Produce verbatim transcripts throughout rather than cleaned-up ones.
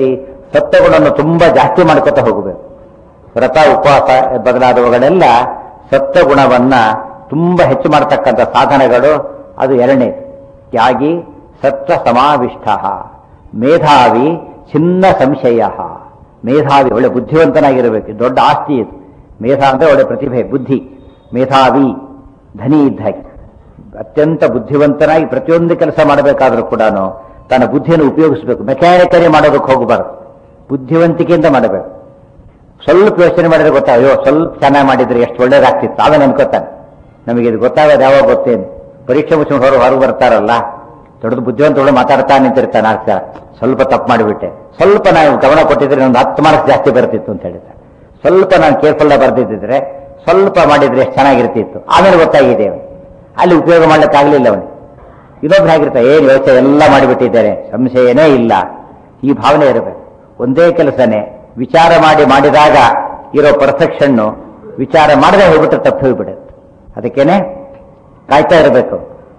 ಸತ್ವಗುಣವನ್ನು ತುಂಬಾ ಜಾಸ್ತಿ ಮಾಡ್ಕೊತಾ ಹೋಗಬೇಕು. ವ್ರತ ಉಪವಾಸ ಬದಲಾದವುಗಳೆಲ್ಲ ಸತ್ವಗುಣವನ್ನ ತುಂಬಾ ಹೆಚ್ಚು ಮಾಡತಕ್ಕಂಥ ಸಾಧನೆಗಳು. ಅದು ಎರಡನೇ ತ್ಯಾಗಿ ಸತ್ವ ಸಮಾವಿಷ್ಟ, ಮೇಧಾವಿ ಚಿನ್ನ ಸಂಶಯ. ಮೇಧಾವಿ ಒಳ್ಳೆ ಬುದ್ಧಿವಂತನಾಗಿರಬೇಕು, ದೊಡ್ಡ ಆಸ್ತಿ ಇದು. ಮೇಧಾ ಅಂದ್ರೆ ಒಳ್ಳೆ ಪ್ರತಿಭೆ, ಬುದ್ಧಿ. ಮೇಧಾವಿ ಧನಿ ಇದ್ದ ಹಾಗೆ ಅತ್ಯಂತ ಬುದ್ಧಿವಂತನಾಗಿ ಪ್ರತಿಯೊಂದು ಕೆಲಸ ಮಾಡಬೇಕಾದ್ರೂ ಕೂಡ ತನ್ನ ಬುದ್ಧಿಯನ್ನು ಉಪಯೋಗಿಸಬೇಕು. ಮೆಕ್ಯಾನಿಕಲಿ ಮಾಡೋದಕ್ಕೆ ಹೋಗಬಾರದು, ಬುದ್ಧಿವಂತಿಕೆಯಿಂದ ಮಾಡಬೇಕು. ಸ್ವಲ್ಪ ಯೋಚನೆ ಮಾಡಿದ್ರೆ ಗೊತ್ತಾಗ ಸ್ವಲ್ಪ ಚೆನ್ನಾಗಿ ಮಾಡಿದ್ರೆ ಎಷ್ಟು ಒಳ್ಳೇದಾಗ್ತಿತ್ತು ಅದನ್ನ ಅನ್ಕೋತಾನೆ. ನಮಗೆ ಇದು ಗೊತ್ತಾಗೋದು ಯಾವಾಗ ಗೊತ್ತೇನು, ಪರೀಕ್ಷೆ ಮುಚ್ಚಿಕೊಂಡು ಹೊರ ಹೊರಗೆ ಬರ್ತಾರಲ್ಲ, ದೊಡ್ಡದು ಬುದ್ಧಿವಂತಗಳು ಮಾತಾಡ್ತಾ ನಿಂತಿರ್ತಾನೆ. ಆಗ್ತಾ ಸ್ವಲ್ಪ ತಪ್ಪು ಮಾಡಿಬಿಟ್ಟೆ, ಸ್ವಲ್ಪ ನಾನು ಗಮನ ಕೊಟ್ಟಿದ್ರೆ ಒಂದು ಹತ್ತು ಮಾರ್ಕ್ಸ್ ಜಾಸ್ತಿ ಬರ್ತಿತ್ತು ಅಂತ ಹೇಳಿದ್ರೆ, ಸ್ವಲ್ಪ ನಾನು ಕೇರ್ಫುಲ್ ಬರ್ದಿದ್ದಿದ್ರೆ ಸ್ವಲ್ಪ ಮಾಡಿದ್ರೆ ಎಷ್ಟು ಚೆನ್ನಾಗಿರ್ತಿತ್ತು. ಆಮೇಲೆ ಗೊತ್ತಾಗಿದೆ ಅಲ್ಲಿ ಉಪಯೋಗ ಮಾಡ್ಲಿಕ್ಕಾಗಲಿಲ್ಲ ಅವನು. ಇನ್ನೊಬ್ರು ಆಗಿರ್ತಾರೆ, ಏನು ಯೋಚನೆ ಎಲ್ಲ ಮಾಡಿಬಿಟ್ಟಿದ್ದಾರೆ, ಸಂಶಯನೇ ಇಲ್ಲ. ಈ ಭಾವನೆ ಇರಬೇಕು. ಒಂದೇ ಕೆಲಸನೇ ವಿಚಾರ ಮಾಡಿ ಮಾಡಿದಾಗ ಇರೋ ಪರ್ಫೆಕ್ಷನ್ನು ವಿಚಾರ ಮಾಡದೆ ಹೋಗ್ಬಿಟ್ರೆ ತಪ್ಪು ಹೋಗ್ಬಿಡುತ್ತೆ. ಅದಕ್ಕೇನೆ ಕಾಯ್ತಾ ಇರಬೇಕು.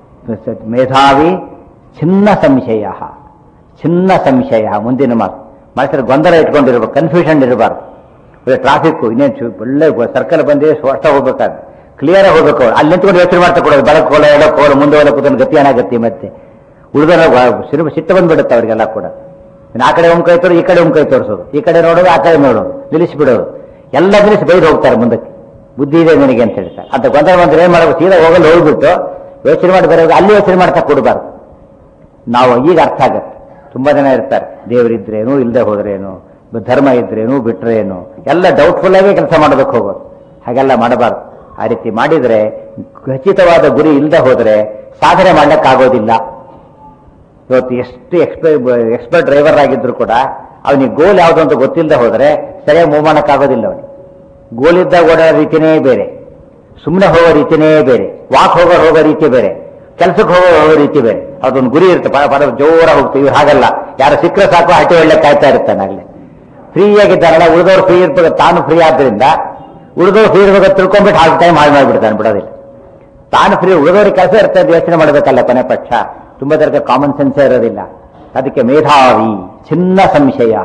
ಮೇಧಾವಿ ಚಿನ್ನ ಸಂಶಯ, ಚಿನ್ನ ಸಂಶಯ. ಮುಂದಿನ ಮಾತು ಮಾಡಿದ್ರೆ ಗೊಂದಲ ಇಟ್ಕೊಂಡಿರ್ಬೇಕು, ಕನ್ಫ್ಯೂಷನ್ ಇರಬಾರ್ದು. ಟ್ರಾಫಿಕ್ ಇನ್ನೇನು ಒಳ್ಳೆ ಸರ್ಕಲ್ ಬಂದಿದೆ, ಸ್ಪಷ್ಟ ಹೋಗ್ಬೇಕಾದ್ರೆ ಕ್ಲಿಯರ್ ಆಗಿ ಹೋಗ್ಬೇಕು. ಅಲ್ಲಿ ನಿಂತ್ಕೊಂಡು ಯೋಚನೆ ಮಾಡ್ತಾ ಕೊಡೋದು, ಬೆಳಕು ಕೋಲ ಎಡಕ್ಕೆ ಹೋಲ ಮುಂದೆ ಹೋಲ ಕೂತ್ಕೊಂಡು ಗತಿ ಏನಾಗತ್ತಿ. ಮತ್ತೆ ಉಳಿದರ ಸಿರು ಸಿಟ್ಟು ಬಂದ್ಬಿಡುತ್ತೆ ಅವರಿಗೆಲ್ಲ ಕೂಡ. ಆ ಕಡೆ ಒಮ್ಮೆ ಕೈ ತೋರು, ಈ ಕಡೆ ಒಮ್ಮೆ ಕೈ ತೋರಿಸೋದು, ಈ ಕಡೆ ನೋಡೋದು, ಆ ಕಡೆ ನೋಡೋದು, ನಿಲ್ಲಿಸಿಬಿಡೋದು, ಎಲ್ಲ ನಿಲ್ಲಿಸಿ ಬೈದು ಹೋಗ್ತಾರೆ ಮುಂದಕ್ಕೆ. ಬುದ್ಧಿ ಇದೆ ನಿನಗೆ ಅಂತ ಹೇಳ್ತಾರೆ. ಅಂತ ಗೊಂದಲ ಬಂದ್ರೆ ಏನ್ ಮಾಡಬೇಕು, ಸೀದಾ ಹೋಗಲು ಹೋಗ್ಬಿಟ್ಟು ಯೋಚನೆ ಮಾಡಿ ಬರೋದು, ಅಲ್ಲಿ ಯೋಚನೆ ಮಾಡ್ತಾ ಕೊಡಬಾರ್ದು. ನಾವು ಈಗ ಅರ್ಥ ಆಗತ್ತೆ. ತುಂಬಾ ಜನ ಇರ್ತಾರೆ, ದೇವರಿದ್ರೇನು ಇಲ್ಲದೆ ಹೋದ್ರೇನು, ಧರ್ಮ ಇದ್ರೇನು ಬಿಟ್ರೇನು, ಎಲ್ಲ ಡೌಟ್ಫುಲ್ ಆಗಿ ಕೆಲಸ ಮಾಡೋದಕ್ಕೆ ಹೋಗೋದು. ಹಾಗೆಲ್ಲ ಮಾಡಬಾರ್ದು. ಆ ರೀತಿ ಮಾಡಿದ್ರೆ ಖಚಿತವಾದ ಗುರಿ ಇಲ್ಲದೆ ಹೋದ್ರೆ ಸಾಧನೆ ಮಾಡ್ಲಿಕ್ಕಾಗೋದಿಲ್ಲ. ಇವತ್ತು ಎಷ್ಟು ಎಕ್ಸ್ಪರ್ಟ್ ಎಕ್ಸ್ಪರ್ಟ್ ಡ್ರೈವರ್ ಆಗಿದ್ರು ಕೂಡ ಅವನಿಗೆ ಗೋಲ್ ಯಾವುದು ಅಂತ ಗೊತ್ತಿಲ್ಲದೆ ಹೋದ್ರೆ ಸರಿಯಾಗಿ ಮೂವ್ ಮಾಡಕ್ಕಾಗೋದಿಲ್ಲ. ಅವನಿಗೆ ಗೋಲ್ ಇದ್ದಾಗ ಓಡಾಡೋ ರೀತಿನೇ ಬೇರೆ, ಸುಮ್ಮನೆ ಹೋಗೋ ರೀತಿನೇ ಬೇರೆ, ವಾಕ್ ಹೋಗೋ ಹೋಗೋ ರೀತಿ ಬೇರೆ, ಕೆಲಸಕ್ಕೆ ಹೋಗೋ ಹೋಗೋ ರೀತಿ ಬೇರೆ. ಅದೊಂದು ಗುರಿ ಇರುತ್ತೆ, ಪದ ಜೋರ ಹೋಗ್ತೀವಿ. ಇವ್ರು ಹಾಗಲ್ಲ, ಯಾರು ಸಿಕ್ಕರೆ ಸಾಕು ಹಟ್ಟಿ ಒಳ್ಳೆ ಕಾಯ್ತಾ ಇರ್ತಾನೆ. ಆಗಲೇ ಫ್ರೀ ಆಗಿದ್ದಾರಲ್ಲ, ಉಳಿದವ್ರು ಫ್ರೀ ಇರ್ಬೇಕು, ತಾನು ಫ್ರೀ ಆದ್ರಿಂದ ಉಳಿದವ್ರು ಫ್ರೀ ಇರ್ಬೇಕು ತಿಳ್ಕೊಂಡ್ಬಿಟ್ಟು ಹಾಗೆ ಟೈಮ್ ಹಾಳು ಮಾಡಿಬಿಡ್ತಾನೆ, ಬಿಡೋದಿಲ್ಲ. ತಾನು ಫ್ರೀ, ಉಳಿದವ್ರಿಗೆ ಕೆಲಸ ಇರ್ತದೆ, ಯೋಚನೆ ಮಾಡಬೇಕಲ್ಲ ಕೊನೆ ಪಕ್ಷ. ತುಂಬಾ ಜನಕ್ಕೆ ಕಾಮನ್ ಸೆನ್ಸೇ ಇರೋದಿಲ್ಲ. ಅದಕ್ಕೆ ಮೇಧಾವಿ ಚಿನ್ನ ಸಂಶಯ,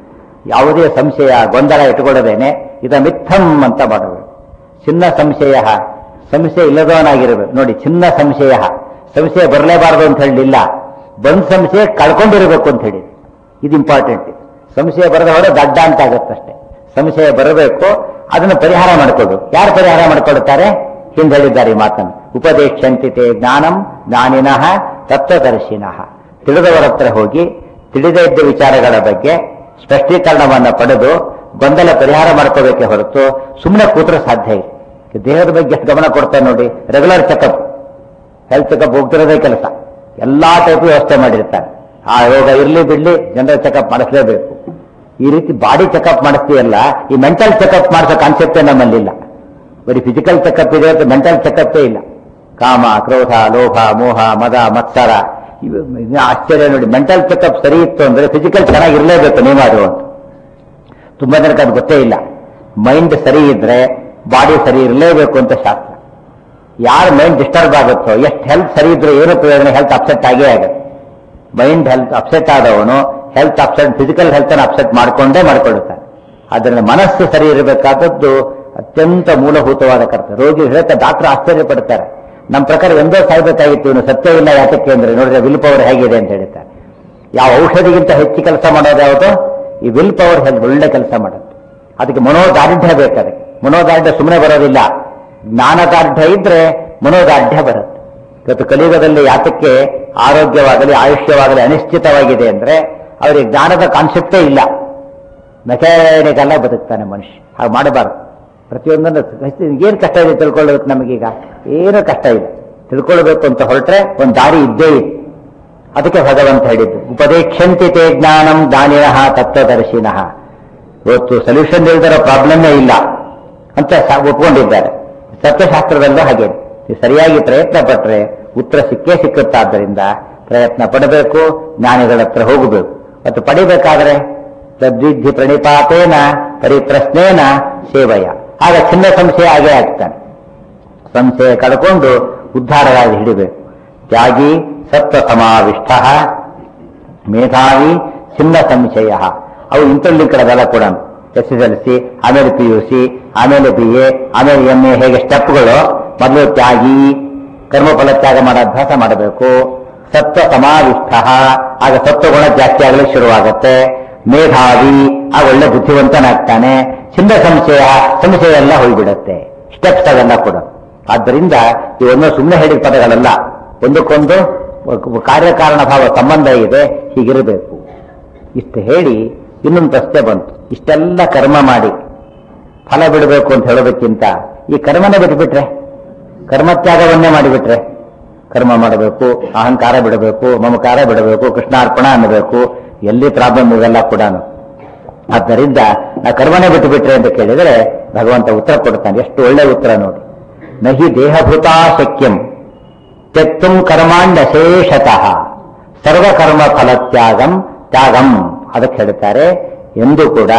ಯಾವುದೇ ಸಂಶಯ ಗೊಂದಲ ಇಟ್ಟುಕೊಳ್ಳದೇನೆ ಇದ ಮಿಥಂ ಅಂತ ಮಾಡಬೇಕು. ಚಿನ್ನ ಸಂಶಯ, ಸಂಶಯ ಇಲ್ಲದವನಾಗಿರಬೇಕು. ನೋಡಿ, ಚಿನ್ನ ಸಂಶಯ, ಸಂಶಯ ಬರಲೇಬಾರದು ಅಂತ ಹೇಳಲಿಲ್ಲ, ಬಂದ್ ಸಂಶಯ ಕಳ್ಕೊಂಡಿರಬೇಕು ಅಂತ ಹೇಳಿ. ಇದು ಇಂಪಾರ್ಟೆಂಟ್. ಸಂಶಯ ಬರದ ಹೊರ ದಡ್ಡ ಅಂತ ಆಗುತ್ತಷ್ಟೇ. ಸಂಶಯ ಬರಬೇಕು, ಅದನ್ನು ಪರಿಹಾರ ಮಾಡಿಕೊಡು. ಯಾರು ಪರಿಹಾರ ಮಾಡಿಕೊಡುತ್ತಾರೆ? ಹಿಂದೆ ಹೇಳಿದ್ದಾರೆ ಈ ಮಾತನ್ನು. ಉಪದೇಶಂತಿತೆ ಜ್ಞಾನಂ ಜ್ಞಾನಿನಃ ತತ್ವದರ್ಶಿನಃ. ತಿಳಿದವರ ಹತ್ರ ಹೋಗಿ ತಿಳಿದೇ ಇದ್ದ ವಿಚಾರಗಳ ಬಗ್ಗೆ ಸ್ಪಷ್ಟೀಕರಣವನ್ನು ಪಡೆದು ಗೊಂದಲ ಪರಿಹಾರ ಮಾಡ್ಕೋಬೇಕೆ ಹೊರತು ಸುಮ್ಮನೆ ಕೂತ್ರೆ ಸಾಧ್ಯ ಇಲ್ಲ. ದೇಹದ ಬಗ್ಗೆ ಎಷ್ಟು ಗಮನ ಕೊಡ್ತಾರೆ ನೋಡಿ. ರೆಗ್ಯುಲರ್ ಚೆಕಪ್, ಹೆಲ್ತ್ ಚೆಕಪ್ ಹೋಗ್ತಿರೋದೇ ಕೆಲಸ. ಎಲ್ಲಾ ಟೈಪ್ ವ್ಯವಸ್ಥೆ ಮಾಡಿರ್ತಾರೆ. ಆ ರೋಗ ಇರ್ಲಿ ಬಿಡ್ಲಿ ಜನರಲ್ ಚೆಕಪ್ ಮಾಡಿಸಲೇಬೇಕು. ಈ ರೀತಿ ಬಾಡಿ ಚೆಕಪ್ ಮಾಡಿಸ್ತೀಯಲ್ಲ, ಈ ಮೆಂಟಲ್ ಚೆಕಪ್ ಮಾಡಿಸೋ ಕಾನ್ಸೆಪ್ಟೇ ನಮ್ಮಲ್ಲಿಲ್ಲ. ಬರೀ ಫಿಸಿಕಲ್ ಚೆಕಪ್ ಇದೆ ಅಂತ ಮೆಂಟಲ್ ಚೆಕಪ್ಪೇ ಇಲ್ಲ. ಕಾಮ, ಕ್ರೋಧ, ಲೋಭ, ಮೋಹ, ಮದ, ಮತ್ಸರ, ಆಶ್ಚರ್ಯ ನೋಡಿ. ಮೆಂಟಲ್ ಚೆಕಪ್ ಸರಿ ಇತ್ತು ಅಂದ್ರೆ ಫಿಸಿಕಲ್ ಚೆನ್ನಾಗಿರ್ಲೇಬೇಕು ನೀವು ಅದು ಅಂತ. ತುಂಬಾ ಜನಕ್ಕೆ ಅದು ಗೊತ್ತೇ ಇಲ್ಲ. ಮೈಂಡ್ ಸರಿ ಇದ್ರೆ ಬಾಡಿ ಸರಿ ಇರಲೇಬೇಕು ಅಂತ ಶಾಸ್ತ್ರ. ಯಾರ ಮೈಂಡ್ ಡಿಸ್ಟರ್ಬ್ ಆಗುತ್ತೋ, ಎಷ್ಟು ಹೆಲ್ತ್ ಸರಿ ಇದ್ರೆ ಏನು ಪ್ರಯೋಜನ, ಹೆಲ್ತ್ ಅಪ್ಸೆಟ್ ಆಗೇ ಆಗುತ್ತೆ. ಮೈಂಡ್ ಹೆಲ್ತ್ ಅಪ್ಸೆಟ್ ಆದವನು ಹೆಲ್ತ್ ಅಪ್ಸೆಟ್, ಫಿಸಿಕಲ್ ಹೆಲ್ತ್ ಅನ್ನು ಅಪ್ಸೆಟ್ ಮಾಡಿಕೊಂಡೇ ಮಾಡಿಕೊಳ್ಳುತ್ತಾನೆ. ಅದರಿಂದ ಮನಸ್ಸು ಸರಿ ಇರಬೇಕಾದದ್ದು ಅತ್ಯಂತ ಮೂಲಭೂತವಾದ ಕರ್ತವ್ಯ. ರೋಗಿ ಹೇಳ್ತಾ ಡಾಕ್ಟರ್ ಆಶ್ಚರ್ಯ ಪಡ್ತಾರೆ, ನಮ್ಮ ಪ್ರಕಾರ ಒಂದೇ ಸಾಯ್ಬೇಕಾಗಿತ್ತು, ಇವನು ಸತ್ಯ ಇಲ್ಲ. ಯಾತಕ್ಕೆ ಅಂದ್ರೆ ನೋಡಿದ್ರೆ ವಿಲ್ ಪವರ್ ಹೇಗಿದೆ ಅಂತ ಹೇಳ್ತಾರೆ. ಯಾವ ಔಷಧಿಗಿಂತ ಹೆಚ್ಚು ಕೆಲಸ ಮಾಡೋದು ಯಾವುದು? ಈ ವಿಲ್ ಪವರ್ ಹೆಲ್ತ್ ಒಳ್ಳೆ ಕೆಲಸ ಮಾಡುತ್ತೆ. ಅದಕ್ಕೆ ಮನೋದಾರ್ಢ್ಯ ಬೇಕು. ಅದಕ್ಕೆ ಮನೋದಾರ್ಢ್ಯ ಸುಮ್ಮನೆ ಬರೋದಿಲ್ಲ. ಜ್ಞಾನದಾರ್ಢ್ಯ ಇದ್ರೆ ಮನೋದಾರ್ಢ್ಯ ಬರುತ್ತೆ. ಇವತ್ತು ಕಲಿಯುಗದಲ್ಲಿ ಯಾತಕ್ಕೆ ಆರೋಗ್ಯವಾಗಲಿ ಆಯುಷ್ಯವಾಗಲಿ ಅನಿಶ್ಚಿತವಾಗಿದೆ ಅಂದ್ರೆ ಅವರಿಗೆ ಜ್ಞಾನದ ಕಾನ್ಸೆಪ್ಟೇ ಇಲ್ಲ. ಮೆಕ್ಯಾನಿಕಲ್ಲ ಬದುಕ್ತಾನೆ ಮನುಷ್ಯ. ಹಾಗೆ ಮಾಡಬಾರ್ದು. ಪ್ರತಿಯೊಂದನ್ನು ಏನು ಕಷ್ಟ ಇದೆ ತಿಳ್ಕೊಳ್ಳೋದಕ್ಕೆ ನಮಗೀಗ ಏನೂ ಕಷ್ಟ ಇಲ್ಲ. ತಿಳ್ಕೊಳ್ಬೇಕು ಅಂತ ಹೊರಟ್ರೆ ಒಂದು ದಾರಿ ಇದ್ದೇ ಇದೆ. ಅದಕ್ಕೆ ಭಗವಂತ ಹೇಳಿದ್ದು ಉಪದೇಶಂತಿತೆ ಜ್ಞಾನಂ ಜ್ಞಾನಿನಃ ತತ್ವದರ್ಶಿನಃ. ಇವತ್ತು ಸೊಲ್ಯೂಷನ್ ಇಲ್ದಿರೋ ಪ್ರಾಬ್ಲಮ್ಮೇ ಇಲ್ಲ ಅಂತ ಒಪ್ಕೊಂಡಿದ್ದಾರೆ. ತತ್ವಶಾಸ್ತ್ರದಲ್ಲೂ ಹಾಗೆ ಸರಿಯಾಗಿ ಪ್ರಯತ್ನ ಪಟ್ಟರೆ ಉತ್ತರ ಸಿಕ್ಕೇ ಸಿಕ್ಕುತ್ತಾದ್ದರಿಂದ ಪ್ರಯತ್ನ ಪಡಬೇಕು, ಜ್ಞಾನಿಗಳ ಹತ್ರ ಹೋಗಬೇಕು. ಮತ್ತು ಪಡಿಬೇಕಾದ್ರೆ ತದ್ವಿಧಿ ಪ್ರಣಿಪಾತೇನ ಪರಿಪ್ರಶ್ನೇನ ಸೇವಯ. ಆಗ ಚಿನ್ನ ಸಂಶಯ ಆಗೇ ಆಗ್ತಾನೆ. ಸಂಶಯ ಕಳ್ಕೊಂಡು ಉದ್ಧಾರವಾಗಿ ಹಿಡಿಬೇಕು. ತ್ಯಾಗಿ ಸತ್ವ ಸಮಾವಿಷ್ಟ, ಮೇಧಾವಿ ಚಿನ್ನ ಸಂಶಯ. ಅವು ಇಂಟರ್ಲಿಂಕ್ ಅದೆಲ್ಲ ಕೂಡ ಎಸ್ ಎಸ್ ಎಲ್ ಸಿ, ಆಮೇಲೆ ಪಿ ಯು ಸಿ, ಆಮೇಲೆ ಬಿ ಎ, ಆಮೇಲೆ ಎಂ ಎ, ಹೇಗೆ ಸ್ಟೆಪ್ಗಳು. ಮೊದಲು ತ್ಯಾಗಿ, ಕರ್ಮಫಲ ತ್ಯಾಗ ಮಾಡೋ ಅಭ್ಯಾಸ ಮಾಡಬೇಕು. ಸತ್ವ ಸಮಾವಿಷ್ಟ, ಆಗ ಸತ್ವಗುಣ ಜಾಸ್ತಿ ಆಗಲಿಕ್ಕೆ ಶುರುವಾಗುತ್ತೆ. ಮೇಧಾವಿ, ಆಗ ಒಳ್ಳೆ ಬುದ್ಧಿವಂತನಾಗ್ತಾನೆ. ಚಿನ್ನ ಸಂಶಯ, ಸಂಶಯ ಎಲ್ಲ ಹೋಗ್ಬಿಡುತ್ತೆ. ಸ್ಟೆಪ್ಸ್ ಅವೆಲ್ಲ ಕೂಡ. ಆದ್ದರಿಂದ ಇವೊಂದು ಸುಮ್ಮನೆ ಹೇಳಿದ ಪದಗಳಲ್ಲ, ಒಂದಕ್ಕೊಂದು ಕಾರ್ಯಕಾರಣ ಭಾವ ಸಂಬಂಧ ಇದೆ, ಹೀಗಿರಬೇಕು. ಇಷ್ಟು ಹೇಳಿ ಇನ್ನೊಂದು ಪ್ರಶ್ನೆ ಬಂತು. ಇಷ್ಟೆಲ್ಲ ಕರ್ಮ ಮಾಡಿ ಫಲ ಬಿಡಬೇಕು ಅಂತ ಹೇಳೋದಕ್ಕಿಂತ ಈ ಕರ್ಮನೇ ಬಿಟ್ಬಿಟ್ರೆ, ಕರ್ಮತ್ಯಾಗವನ್ನೇ ಮಾಡಿಬಿಟ್ರೆ, ಕರ್ಮ ಮಾಡಬೇಕು, ಅಹಂಕಾರ ಬಿಡಬೇಕು, ಮಮಕಾರ ಬಿಡಬೇಕು, ಕೃಷ್ಣಾರ್ಪಣ ಅನ್ನಬೇಕು, ಎಲ್ಲಿ ಪ್ರಾಬ್ಲಮ್ ಇವೆಲ್ಲ ಕೂಡ. ಆದ್ದರಿಂದ ನಾ ಕರ್ಮನೇ ಬಿಟ್ಟು ಬಿಟ್ರೆ ಅಂತ ಕೇಳಿದರೆ ಭಗವಂತ ಉತ್ತರ ಕೊಡ್ತಾನೆ. ಎಷ್ಟು ಒಳ್ಳೆ ಉತ್ತರ ನೋಡಿ. ನಹಿ ದೇಹಭೂತಾ ಶಕ್ಯಂ ತ್ಯಕ್ತುಂ ಕರ್ಮಾಂಡಶೇಷತಃ ಸರ್ವಕರ್ಮ ಫಲತ್ಯಾಗಂ ತ್ಯಾಗಂ. ಅದಕ್ಕೆ ಹೇಳ್ತಾರೆ, ಎಂದು ಕೂಡ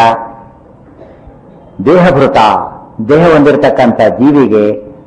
ದೇಹಭೃತ, ದೇಹ ಹೊಂದಿರತಕ್ಕಂಥ ಜೀವಿಗೆ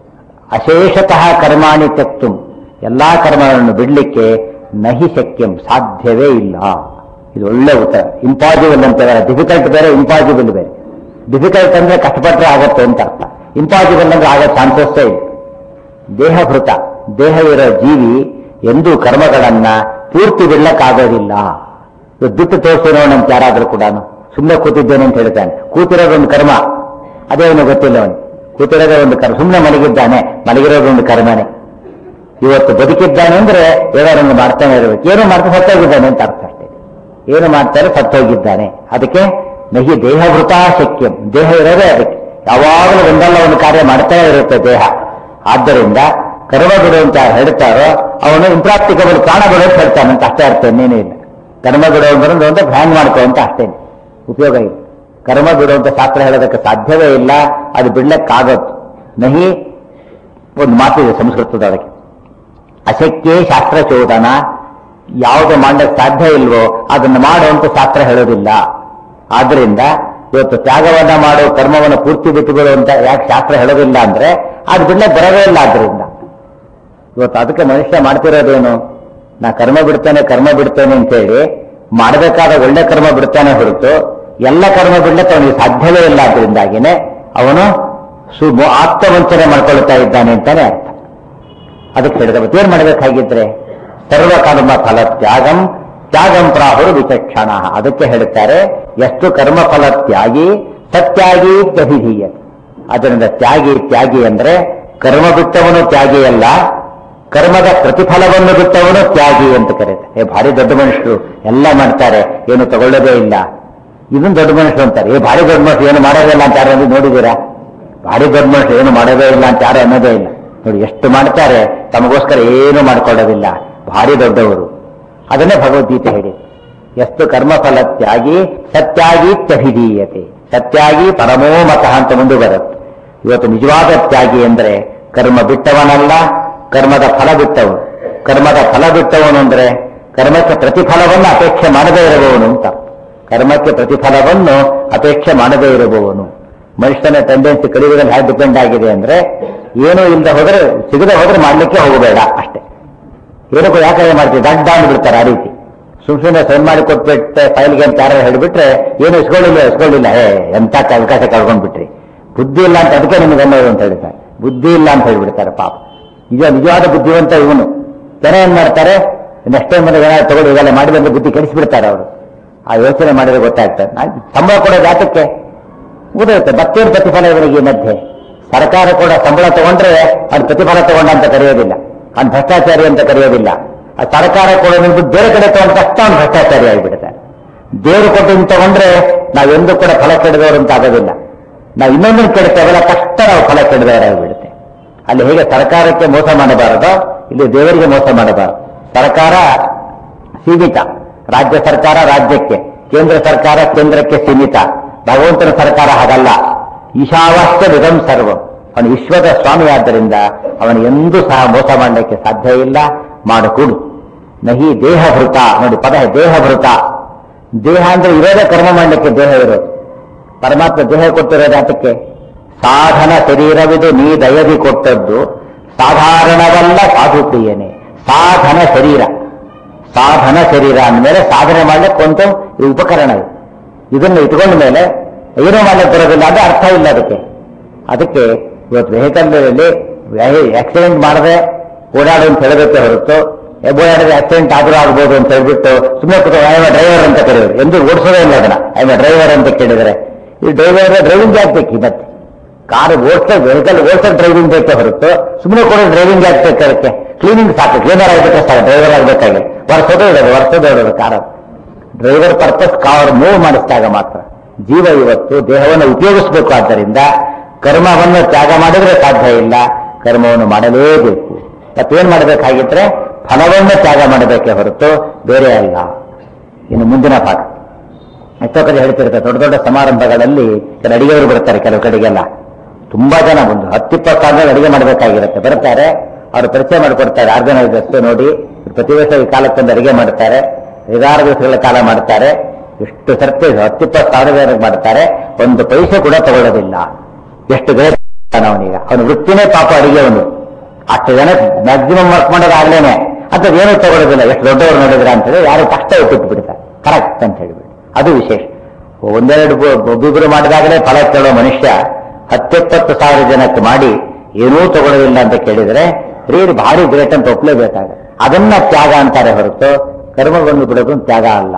ಅಶೇಷತಃ ಕರ್ಮಾಣಿ ತ್ಯಕ್ತುಂ, ಎಲ್ಲಾ ಕರ್ಮಗಳನ್ನು ಬಿಡಲಿಕ್ಕೆ ನಹಿ ಶಕ್ಯಂ, ಸಾಧ್ಯವೇ ಇಲ್ಲ. ಇದು ಒಳ್ಳೆ ಉತ್ತರ. ಇಂಪಾಸಿಬಲ್ ಅಂತಾರೆ. ಡಿಫಿಕಲ್ಟ್ ಬೇರೆ, ಇಂಪಾಸಿಬಲ್ ಬೇರೆ. ಡಿಫಿಕಲ್ಟ್ ಅಂದ್ರೆ ಕಷ್ಟಪಟ್ಟರೆ ಆಗುತ್ತೆ ಅಂತ ಅರ್ಥ. ಇಂಪಾಸಿಬಲ್ ಅಂದ್ರೆ ಆಗೋ ಚಾನ್ಸಸ್ಸೇ ಇಲ್ಲ. ದೇಹಭೃತ, ದೇಹವಿರೋ ಜೀವಿ ಎಂದೂ ಕರ್ಮಗಳನ್ನ ಪೂರ್ತಿ ಬಿಡ್ಲಕ್ಕಾಗೋದಿಲ್ಲ. ಬಿಟ್ಟು ತೋರಿಸಿ ನೋಡಂತ ಯಾರಾದ್ರೂ ಕೂಡ, ಸುಮ್ಮನೆ ಕೂತಿದ್ದೇನೆ ಅಂತ ಹೇಳ್ತಾನೆ. ಕೂತಿರೋದೊಂದು ಕರ್ಮ, ಅದೇ ಅವನು ಗೊತ್ತಿಲ್ಲ. ಅವನು ಕೂತಿರೋದೇ ಒಂದು ಕರ್ಮ. ಸುಮ್ಮನೆ ಮಲಗಿದ್ದಾನೆ, ಮಲಗಿರೋದೊಂದು ಕರ್ಮನೇ. ಇವತ್ತು ಬದುಕಿದ್ದಾನೆ ಅಂದ್ರೆ ಏನಾರೊಂದು ಮಾಡ್ತಾನೆ ಇರಬೇಕು. ಏನು ಮಾಡ್ತಾ ಸತ್ತೋಗಿದ್ದಾನೆ ಅಂತ ಅರ್ಥ ಅಷ್ಟೇ. ಏನು ಮಾಡ್ತಾರೆ, ಸತ್ತೋಗಿದ್ದಾನೆ. ಅದಕ್ಕೆ ನಹಿ ದೇಹಭೃತ ಶಕ್ಯಂ, ದೇಹ ಇರೋದೇ ಅದಕ್ಕೆ. ಯಾವಾಗಲೂ ಒಂದಲ್ಲ ಒಂದು ಕಾರ್ಯ ಮಾಡ್ತಾನೆ ಇರುತ್ತೆ ದೇಹ. ಆದ್ದರಿಂದ ಕರ್ಮ ಬಿಡುವಂತ ಹೇಳ್ತಾರೋ ಅವನು ಇಂಪ್ರಾಕ್ಟಿಕಬಲ್, ಪ್ರಾಣ ಬಿಡೋದು ಹೇಳ್ತಾನೆ ಅಂತ ಅಷ್ಟೇ ಅರ್ಥ, ಇನ್ನೇನೂ ಇಲ್ಲ. ಕರ್ಮ ಬಿಡುವಂತ ಒಂದು ಭ್ಯಾನ್ ಮಾಡ್ಕೋ ಅಂತ ಅಷ್ಟೇನೆ, ಉಪಯೋಗ ಇಲ್ಲ. ಕರ್ಮ ಬಿಡುವಂತ ಶಾಸ್ತ್ರ ಹೇಳೋದಕ್ಕೆ ಸಾಧ್ಯವೇ ಇಲ್ಲ, ಅದು ಬಿಡ್ಲಕ್ಕಾಗತ್ತು. ನಹಿ ಒಂದು ಮಾತಿದೆ ಸಂಸ್ಕೃತದೊಳಗೆ, ಅಶಕ್ಯೇ ಶಾಸ್ತ್ರ ಚೋದನ, ಯಾವುದು ಮಾಡಕ್ಕೆ ಸಾಧ್ಯ ಇಲ್ವೋ ಅದನ್ನು ಮಾಡುವಂತ ಶಾಸ್ತ್ರ ಹೇಳೋದಿಲ್ಲ. ಆದ್ರಿಂದ ಇವತ್ತು ತ್ಯಾಗವನ್ನ ಮಾಡೋ, ಕರ್ಮವನ್ನು ಪೂರ್ತಿ ಬಿಟ್ಟು ಬಿಡುವಂತ ಯಾಕೆ ಶಾಸ್ತ್ರ ಹೇಳೋದಿಲ್ಲ ಅಂದ್ರೆ ಅದು ಬಿಡ್ಲಕ್ಕೆ ಬರವೇ ಇಲ್ಲ. ಆದ್ರಿಂದ ಇವತ್ತು ಅದಕ್ಕೆ ಮನುಷ್ಯ ಮಾಡ್ತಿರೋದೇನು, ನಾ ಕರ್ಮ ಬಿಡ್ತೇನೆ ಕರ್ಮ ಬಿಡ್ತೇನೆ ಅಂತೇಳಿ ಮಾಡಬೇಕಾದ ಒಳ್ಳೆ ಕರ್ಮ ಬಿಡ್ತಾನೆ ಹೊರತು ಎಲ್ಲ ಕರ್ಮ ಬಿಡ್ಲಿಕ್ಕೆ ಅವನಿಗೆ ಸಾಧ್ಯವೇ ಇಲ್ಲ. ಆದ್ರಿಂದಾಗಿನೇ ಅವನು ಸು ಆತ್ಮವಂಚನೆ ಮಾಡ್ಕೊಳ್ತಾ ಇದ್ದಾನೆ ಅಂತಾನೆ ಅರ್ಥ. ಅದಕ್ಕೆ ಹೇಳಿದ ಮತ್ತೇನ್ ಮಾಡಬೇಕಾಗಿದ್ರೆ ಸರ್ವಕರ್ಮ ಫಲ ತ್ಯಾಗಂ ತ್ಯಾಗಂ ಪ್ರಾಹುರು ವಿಚಕ್ಷಣ. ಅದಕ್ಕೆ ಹೇಳ್ತಾರೆ, ಎಷ್ಟು ಕರ್ಮ ಫಲ ತ್ಯಾಗಿ ಸತ್ಯಾಗಿ ಅಭಿಧೀಯ. ಅದರಿಂದ ತ್ಯಾಗಿ ತ್ಯಾಗಿ ಅಂದ್ರೆ ಕರ್ಮ ಬಿಟ್ಟವನು ತ್ಯಾಗಿ ಅಲ್ಲ, ಕರ್ಮದ ಪ್ರತಿಫಲವನ್ನು ಬಿಟ್ಟವನು ತ್ಯಾಗಿ ಅಂತ ಕರೀತಾರೆ. ಏ ಭಾರಿ ದೊಡ್ಡ ಮನುಷ್ಯರು ಎಲ್ಲ ಮಾಡ್ತಾರೆ, ಏನು ತಗೊಳ್ಳೋದೇ ಇಲ್ಲ, ಇದನ್ನು ದೊಡ್ಡ ಮನುಷ್ಯರು ಅಂತಾರೆ. ಏ ಭಾರಿ ದೊಡ್ಡ ಮನುಷ್ಯರು ಏನು ಮಾಡೋದೇ ಇಲ್ಲ ಅಂತ ಯಾರು ನೋಡಿದ್ದೀರಾ? ಭಾರಿ ದೊಡ್ಡ ಮನುಷ್ಯರು ಏನು ಮಾಡೋದೇ ಇಲ್ಲ ಅಂತ ಯಾರು ಅನ್ನೋದೇ ಇಲ್ಲ. ನೋಡಿ ಎಷ್ಟು ಮಾಡ್ತಾರೆ, ತಮಗೋಸ್ಕರ ಏನು ಮಾಡ್ಕೊಳ್ಳೋದಿಲ್ಲ, ಭಾರಿ ದೊಡ್ಡವರು. ಅದನ್ನೇ ಭಗವದ್ಗೀತೆ ಹೇಳಿ, ಎಷ್ಟು ಕರ್ಮಫಲ ತ್ಯಾಗಿ ಸತ್ಯಾಗಿ ತ್ಯಭಿಧೀಯತೆ, ಸತ್ಯಾಗಿ ಪರಮೋ ಮತಃ ಅಂತ ಮುಂದೆ ಬರುತ್ತೆ. ಇವತ್ತು ನಿಜವಾದ ತ್ಯಾಗಿ ಅಂದ್ರೆ ಕರ್ಮ ಬಿಟ್ಟವನಲ್ಲ, ಕರ್ಮದ ಫಲ ಬಿಟ್ಟವನು. ಕರ್ಮದ ಫಲ ಬಿಟ್ಟವನು ಅಂದ್ರೆ ಕರ್ಮಕ್ಕೆ ಪ್ರತಿಫಲವನ್ನು ಅಪೇಕ್ಷೆ ಮಾಡದೇ ಇರಬಹುದು ಅಂತ. ಕರ್ಮಕ್ಕೆ ಪ್ರತಿಫಲವನ್ನು ಅಪೇಕ್ಷೆ ಮಾಡದೇ ಇರಬಹುದು. ಮನುಷ್ಯನ ಟೆಂಡೆನ್ಸಿ ಕಲಿಯುವುದರಲ್ಲಿ ಹೇಗೆ ಡಿಪೆಂಡ್ ಆಗಿದೆ ಅಂದ್ರೆ, ಏನೂ ಇಲ್ಲದೆ ಹೋದ್ರೆ, ಸಿಗದೆ ಹೋದ್ರೆ ಮಾಡ್ಲಿಕ್ಕೆ ಹೋಗಬೇಡ ಅಷ್ಟೇ. ಏನಕ್ಕೂ ಯಾಕೆ ಮಾಡ್ತೀವಿ, ದಡ್ಡ ಅಂದ್ಬಿಡ್ತಾರೆ. ಆ ರೀತಿ ಸುಮ್ ಸುಮ್ಮನೆ ಸೈನ್ ಮಾಡಿ ಕೊಟ್ಬಿಟ್ಟೆ ಫೈಲ್ಗೆ ಅಂತ ಯಾರು ಹೇಳಿಬಿಟ್ರೆ ಏನು ಇಸ್ಕೊಳ್ಳಿಲ್ಲ ಇಸ್ಕೊಳ್ಳಿಲ್ಲ ಏ ಎಂತ ಅವಕಾಶ ಕಳ್ಕೊಂಡ್ಬಿಟ್ರಿ, ಬುದ್ಧಿ ಇಲ್ಲ ಅಂತ ಅದಕ್ಕೆ ನಿಮ್ಗೆ ಅನ್ನೋದು ಅಂತ ಹೇಳ್ತಾರೆ. ಬುದ್ಧಿ ಇಲ್ಲ ಅಂತ ಹೇಳ್ಬಿಡ್ತಾರೆ ಪಾಪ. ನಿಜ ನಿಜವಾದ ಬುದ್ಧಿವಂತ ಇವನು. ಜನ ಏನ್ ಮಾಡ್ತಾರೆ, ನೆಕ್ಸ್ಟ್ ಟೈಮ್ ಮನೆಗೆ ಏನಾದ್ರು ತಗೊಳ್ಳಿ ಇವೆಲ್ಲ ಮಾಡಿದಂದ್ರೆ ಬುದ್ಧಿ ಕೆಡಿಸ್ಬಿಡ್ತಾರೆ ಅವರು. ಆ ಯೋಚನೆ ಮಾಡಿದ್ರೆ ಗೊತ್ತಾಗ್ತದೆ. ಸಂಬಳ ಕೊಡೋದು ಯಾತಕ್ಕೆ ಗೊತ್ತಿರುತ್ತೆ, ಬತ್ತೇನು ಪ್ರತಿಫಲ ಇವನಿಗೆ ಈ ಮಧ್ಯೆ. ಸರ್ಕಾರ ಕೂಡ ಸಂಬಳ ತಗೊಂಡ್ರೆ ಅವ್ನು ಪ್ರತಿಫಲ ತಗೊಂಡ ಅಂತ ಕರೆಯೋದಿಲ್ಲ, ಅವ್ನು ಭ್ರಷ್ಟಾಚಾರಿ ಅಂತ ಕರೆಯೋದಿಲ್ಲ. ಆ ಸರ್ಕಾರ ಕೂಡ ನಿಮ್ಗೆ ಬೇರೆ ಕಡೆ ತಗೊಂಡ ತಕ್ಷಣ ಅವ್ನು ಭ್ರಷ್ಟಾಚಾರಿ ಆಗಿಬಿಡ್ತಾರೆ. ದೇವರು ಕೊಟ್ಟು ತಗೊಂಡ್ರೆ ನಾವೆಂದೂ ಕೂಡ ಫಲ ಕೆಡದವರು ಅಂತ ಆಗೋದಿಲ್ಲ. ನಾವು ಇನ್ನೊಂದನ್ನು ಕೆಡ್ತೇವಲ್ಲ ತಕ್ಷಣ ನಾವು ಫಲ ಕೆಡದವರಾಗಿಬಿಡುತ್ತೆ. ಅಲ್ಲಿ ಹೇಗೆ ಸರ್ಕಾರಕ್ಕೆ ಮೋಸ ಮಾಡಬಾರದೋ ಇಲ್ಲಿ ದೇವರಿಗೆ ಮೋಸ ಮಾಡಬಾರದು. ಸರ್ಕಾರ ಸೀಮಿತ, ರಾಜ್ಯ ಸರ್ಕಾರ ರಾಜ್ಯಕ್ಕೆ, ಕೇಂದ್ರ ಸರ್ಕಾರ ಕೇಂದ್ರಕ್ಕೆ ಸೀಮಿತ. ಭಗವಂತನ ಸರ್ಕಾರ ಹಾಗಲ್ಲ. ಈಶಾವಾಸ್ಯ ವಿಧಂ ಸರ್ವಂ. ಅವನು ವಿಶ್ವದ ಸ್ವಾಮಿ ಆದ್ದರಿಂದ ಅವನು ಎಂದೂ ಸಹ ಮೋಸ ಮಾಡಲಿಕ್ಕೆ ಸಾಧ್ಯ ಇಲ್ಲ. ಮಾಡಕೂಡು. ನಹಿ ದೇಹಭೃತ, ನೋಡಿ ಪದ ದೇಹಭೃತ. ದೇಹ ಅಂದ್ರೆ ಇರೋದೇ ಕರ್ಮ ಮಾಡಲಿಕ್ಕೆ ದೇಹ ಇರೋದು. ಪರಮಾತ್ಮ ದೇಹ ಕೊಟ್ಟಿರೋದು ಅದಕ್ಕೆ ಸಾಧನ ಶರೀರವಿದು ನೀ ದಯದಿ ಕೊಟ್ಟದ್ದು ಸಾಧಾರಣವಲ್ಲ ಸಾಧು ಪ್ರಿಯನೇ. ಸಾಧನ ಶರೀರ, ಸಾಧನ ಶರೀರ ಅಂದಮೇಲೆ ಸಾಧನೆ ಮಾಡ್ಲಿಕ್ಕೆ ಒಂದು ಉಪಕರಣ ಇದೆ. ಇದನ್ನು ಇಟ್ಕೊಂಡ ಮೇಲೆ ಏನೂ ಮಾಡಲಿಕ್ಕೆ ಬರೋದಿಲ್ಲ, ಅದು ಅರ್ಥ ಇಲ್ಲ ಅದಕ್ಕೆ. ಅದಕ್ಕೆ ಇವತ್ತು ವೆಹಿಕಲ್ನಲ್ಲಿ ಆಕ್ಸಿಡೆಂಟ್ ಮಾಡದೆ ಓಡಾಡು ಅಂತ ಹೇಳಬೇಕೆ ಹೊರತು ಓಡಾಡಿದ್ರೆ ಆಕ್ಸಿಡೆಂಟ್ ಆದರೂ ಆಗ್ಬೋದು ಅಂತ ಹೇಳ್ಬಿಟ್ಟು ಸುಮ್ಮನೆ ಕೂತು ಐ ಎಮ್ ಡ್ರೈವರ್ ಅಂತ ಕರೆಯೋರು, ಎಂದು ಓಡಿಸೋದೇ ಇಲ್ಲ ಅದನ್ನ. ಐ ಎಮ್ ಡ್ರೈವರ್ ಅಂತ ಕೇಳಿದರೆ ಈ ಡ್ರೈವರ್ ಡ್ರೈವಿಂಗ್ ಆಗ್ಬೇಕು. ಮತ್ತೆ ಕಾರು ಓಡಿಸೋ ವೆಹಿಕಲ್ ಓಡಿಸೋ ಡ್ರೈವಿಂಗ್ ಬೇಕೇ ಹೊರತು ಸುಮ್ಮನೆ ಕೂಡ ಡ್ರೈವಿಂಗ್ ಆಗ್ಬೇಕು. ಅದಕ್ಕೆ ಕ್ಲೀನಿಂಗ್ ಸಾಕು, ಕ್ಲೀನರ್ ಆಗಬೇಕು ಸಾಕು, ಡ್ರೈವರ್ ಆಗಬೇಕಾಗಿ ವರ್ಷದೋ ಇರೋದು ವರ್ಷದೋ ಇರೋದು car. Driver purpose car move ಮಾಡಿಸಿದಾಗ ಮಾತ್ರ. ಜೀವ ಇವತ್ತು ದೇಹವನ್ನು ಉಪಯೋಗಿಸಬೇಕು. ಆದ್ದರಿಂದ ಕರ್ಮವನ್ನು ತ್ಯಾಗ ಮಾಡಿದ್ರೆ ಸಾಧ್ಯ ಇಲ್ಲ, ಕರ್ಮವನ್ನು ಮಾಡಲೇಬೇಕು. ಮತ್ತೇನ್ ಮಾಡಬೇಕಾಗಿದ್ರೆ ಫಲವನ್ನು ತ್ಯಾಗ ಮಾಡಬೇಕೇ ಹೊರತು ಬೇರೆ ಅಲ್ಲ. ಇನ್ನು ಮುಂದಿನ ಪಾಠ ಎಷ್ಟೋ ಕಡೆ ಹೇಳ್ತಿರ್ತಾರೆ, ದೊಡ್ಡ ದೊಡ್ಡ ಸಮಾರಂಭಗಳಲ್ಲಿ ಅಡಿಗೆಯವರು ಬರ್ತಾರೆ. ಕೆಲವು ಕಡೆಗೆಲ್ಲ ತುಂಬಾ ಜನ ಒಂದು ಹತ್ತಿಪ್ಪತ್ತು ಸಾವಿರ ಅಡಿಗೆ ಮಾಡಬೇಕಾಗಿರುತ್ತೆ. ಬರ್ತಾರೆ, ಅವರು ಪರಿಚಯ ಮಾಡಿಕೊಡ್ತಾರೆ ಆರ್ಗನೈಸರ್ಸ್. ನೋಡಿ, ಪ್ರತಿ ವರ್ಷ ಈ ಕಾಲಕ್ಕೊಂದು ಅಡಿಗೆ ಮಾಡ್ತಾರೆ, ಐದಾರು ದಿವಸಗಳ ಕಾಲ ಮಾಡ್ತಾರೆ, ಎಷ್ಟು ಸರ್ತಿ ಹತ್ತಿಪ್ಪತ್ತು ಸಾವಿರ ಮಾಡ್ತಾರೆ, ಒಂದು ಪೈಸೆ ಕೂಡ ತಗೊಳ್ಳೋದಿಲ್ಲ. ಎಷ್ಟು ಗ್ರೇಟ್ ಅವನೀಗ, ಅವನ ವೃತ್ತಿನೇ ಪಾಪ ಅಡಿಗೆ. ಅವನು ಅಷ್ಟು ಜನ ಮ್ಯಾಕ್ಸಿಮಮ್ ವರ್ಕ್ ಮಾಡೋದಾಗ್ಲೇನೆ ಅಥವಾ ಏನೂ ತಗೊಳ್ಳೋದಿಲ್ಲ. ಎಷ್ಟು ದೊಡ್ಡವರು ನೋಡಿದ್ರ ಅಂತ ಹೇಳಿ ಯಾರು ಕಷ್ಟ ಇಟ್ಟು ಬಿಡ್ತಾರೆ, ಕರೆಕ್ಟ್ ಅಂತ ಹೇಳಿಬಿಟ್ಟು. ಅದು ವಿಶೇಷ. ಒಂದೆರಡು ಒಬ್ಬೊಬ್ಬರು ಮಾಡಿದಾಗಲೇ ಫಲ ಕೇಳೋ ಮನುಷ್ಯ ಹತ್ತೆಪ್ಪತ್ತು ಸಾವಿರ ಜನಕ್ಕೆ ಮಾಡಿ ಏನೂ ತಗೊಳ್ಳೋದಿಲ್ಲ ಅಂತ ಕೇಳಿದ್ರೆ ರೀ ಭಾರಿ ಗ್ರೇಟ್ ಅಂತ ಒಪ್ಪಲೇಬೇಕಾಗುತ್ತೆ. ಅದನ್ನ ತ್ಯಾಗ ಅಂತಾರೆ ಹೊರತು ಕರ್ಮವನ್ನು ಬಿಡೋದು ತ್ಯಾಗ ಅಲ್ಲ.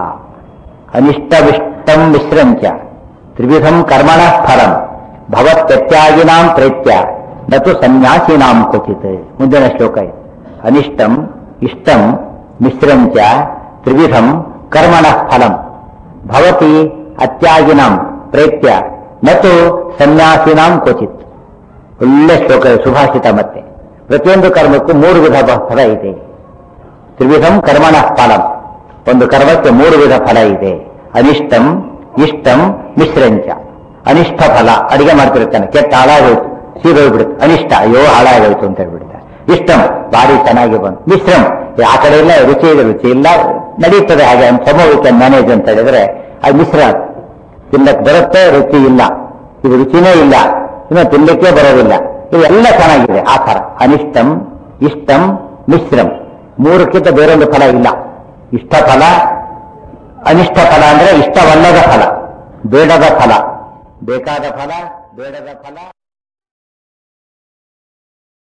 ಅನಿಷ್ಟವಿಷ್ಟಂ ಮಿಶ್ರಂಚ ತ್ರಿವಿಧಂ ಕರ್ಮಣ ಫಲಂ ಭವತ್ಯತ್ಯಾಗಿನಾಂ ಪ್ರೇತ್ಯ ನತು ಸನ್ಯಾಸಿನಾಂ ಕ್ವಚಿತ್. ಮುಂದಿನ ಶ್ಲೋಕ ಇದೆ. ಅನಿಷ್ಟಂ ಇಷ್ಟಂ ಮಿಶ್ರಂಚ ತ್ರಿವಿಧಂ ಕರ್ಮಣ ಫಲಂ ಭವತಿ ಅತ್ಯಾಗಿನಾಂ ಪ್ರೇತ್ಯ ನತು ಸನ್ಯಾಸಿನಾಂ ಕ್ವಚಿತ್. ಒಳ್ಳೆ ಶ್ಲೋಕ, ಸುಭಾಷಿತ. ಮತ್ತೆ ಪ್ರತಿಯೊಂದು ಕರ್ಮಕ್ಕೂ ಮೂರು ವಿಧ ಫಲ ಇದೆ. ತ್ರಿವಿಧಂ ಕರ್ಮಣ ಫಲಂ, ಒಂದು ಕರ್ಮಕ್ಕೆ ಮೂರು ವಿಧ ಫಲ ಇದೆ. ಅನಿಷ್ಟಂ ಇಷ್ಟಂ ಮಿಶ್ರಂಚ. ಅನಿಷ್ಟ ಫಲ, ಅಡಿಗೆ ಮಾಡ್ತಿರ್ತಾನೆ, ಕೆಟ್ಟ ಹಾಳಾಗೋಯ್ತು, ಸೀದೋಗ್ಬಿಡುತ್ತೆ, ಅನಿಷ್ಟ, ಅಯ್ಯೋ ಹಾಳಾಗೋಯ್ತು ಅಂತ ಹೇಳ್ಬಿಡ್ತಾರೆ. ಇಷ್ಟಂ, ಭಾರಿ ಚೆನ್ನಾಗಿ ಬಂತು. ಮಿಶ್ರಂ, ಆ ಕಡೆ ಇಲ್ಲ, ರುಚಿ ಇದೆ, ರುಚಿ ಇಲ್ಲ, ನಡೀತದೆ ಹಾಗೆ ಸಮ ವಿ ಕ್ಯಾನ್ ಮ್ಯಾನೇಜ್ ಅಂತ ಹೇಳಿದ್ರೆ ಅದು ಮಿಶ್ರ. ತಿನ್ನಕ್ಕೆ ಬರುತ್ತೆ, ರುಚಿ ಇಲ್ಲ, ಇದು ರುಚಿನೇ ಇಲ್ಲ, ಇನ್ನು ತಿನ್ನಲಿಕ್ಕೆ ಬರೋದಿಲ್ಲ, ಇವೆಲ್ಲ ಚೆನ್ನಾಗಿದೆ. ಆ ಥರ ಅನಿಷ್ಟಂ ಇಷ್ಟಂ ಮಿಶ್ರಂ, ಮೂರಕ್ಕಿಂತ ಬೇರೊಂದು ಫಲ ಇಲ್ಲ. ಇಷ್ಟ ಫಲ, ಅನಿಷ್ಟ ಫಲ ಅಂದ್ರೆ ಇಷ್ಟವಲ್ಲದ ಫಲ, ಬೇಡದ ಫಲ, ಬೇಕಾದ ಫಲ, ಬೇಡದ ಫಲ.